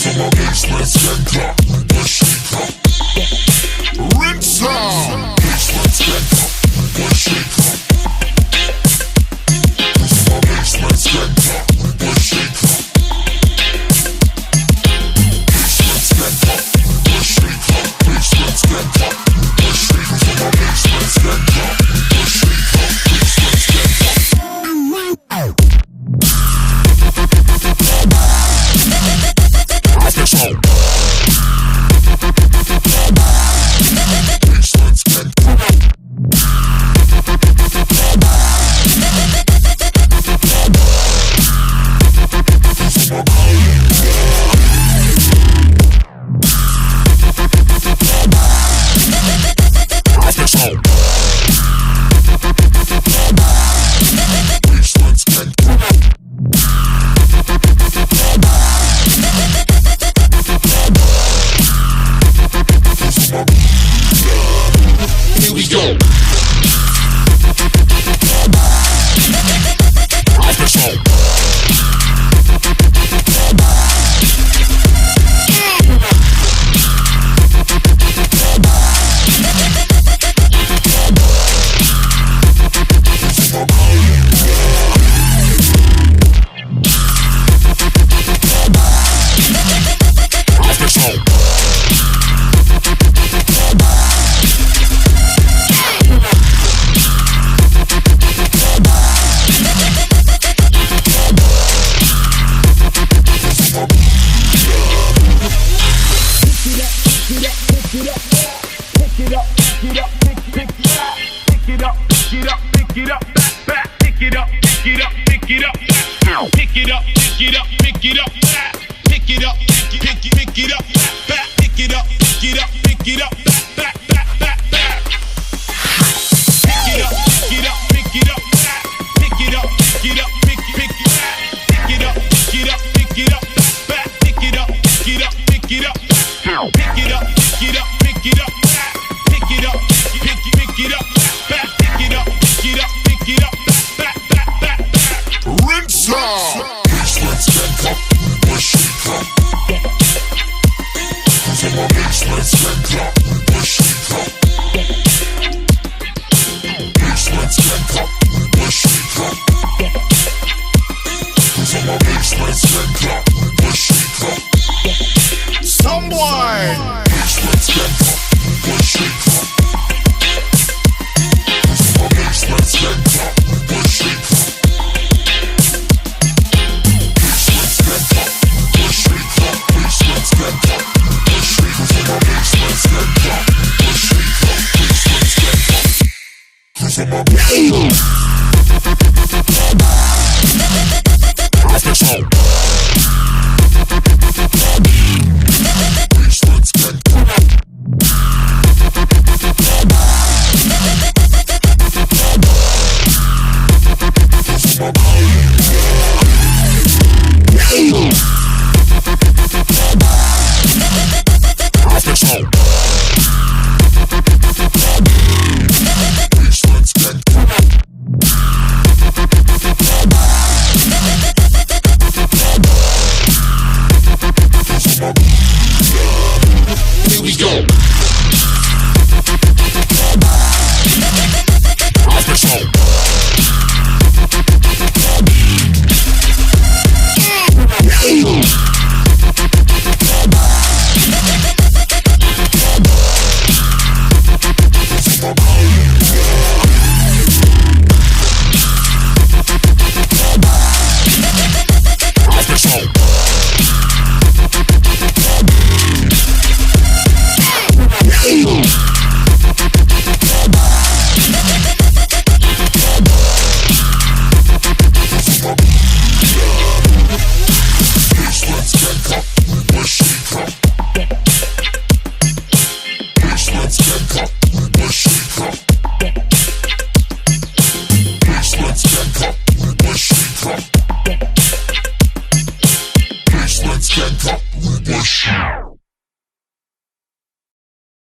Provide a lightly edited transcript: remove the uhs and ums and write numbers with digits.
on my baseline, skank up, one shake up. Rinse out. Baseline, skank up, one shake up. Cause on my baseline, skank up, one shake up. Baseline, skank up, one shake up. Baseline, skank up, one shake up. Cause on my baseline, skank up, one shake up. Baseline, skank up. Cause I'm a